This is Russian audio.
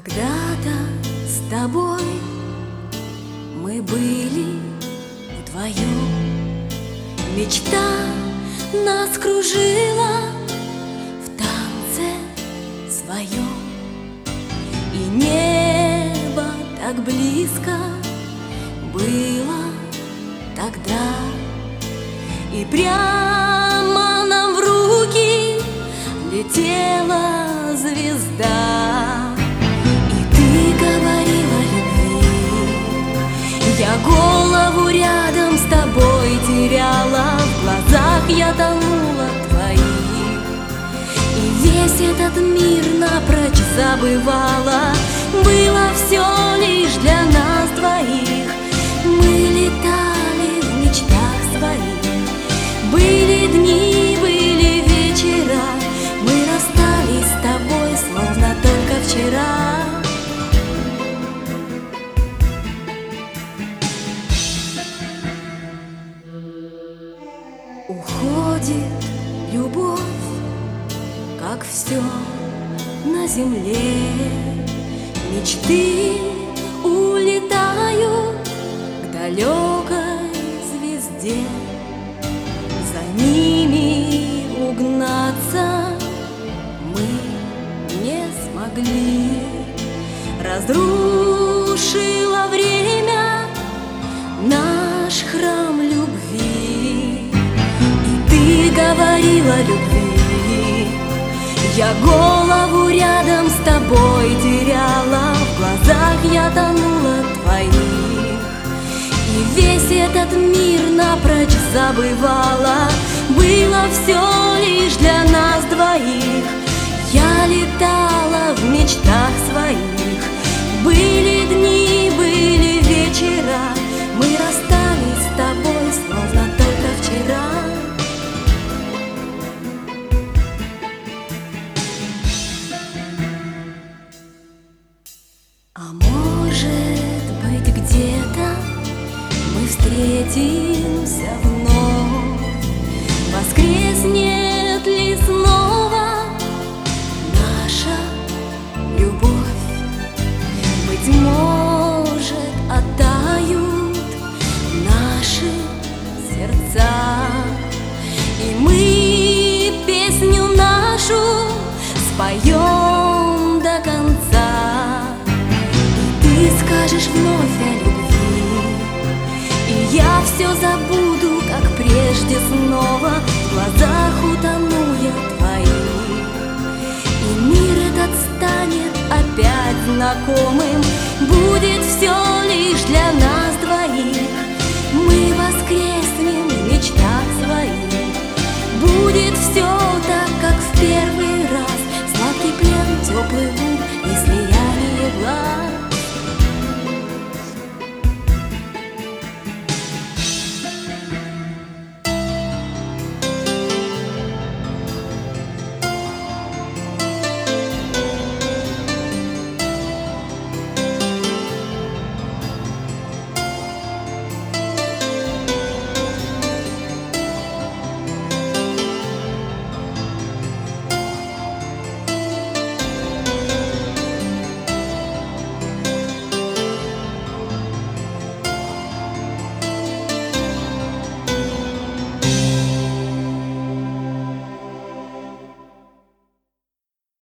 Когда-то с тобой мы были вдвоем, мечта нас кружила в танце своем, и небо так близко было тогда, и прямо нам в руки летела звезда. И ты говорила любви, я голову рядом с тобой теряла, в глазах я тонула твоих, и весь этот мир напрочь забывала. Было все лишь для нас двоих, мы летали в мечтах своих. Были дни, были вечера, мы расстались с тобой, словно только вчера. Уходит любовь, как все на земле. Мечты улетают к далекой звезде, за ними угнаться мы не смогли. Разрушило время наш храм любви, и ты говорила любви, я голову рядом с тобой теряла, в глазах я тонула твоих, и весь этот мир напрочь забывала. Было все лишь для нас двоих, я летала в мечтах своих. Были дни, были вечера, мы расстались с тобой, словно только вчера. А может быть, где-то мы встретимся вновь, воскреснет ли снова наша любовь? Быть может, оттают наши сердца, и мы песню нашу споем до конца. Ты скажешь вновь о любви, и я все забуду, как прежде снова в глазах утону.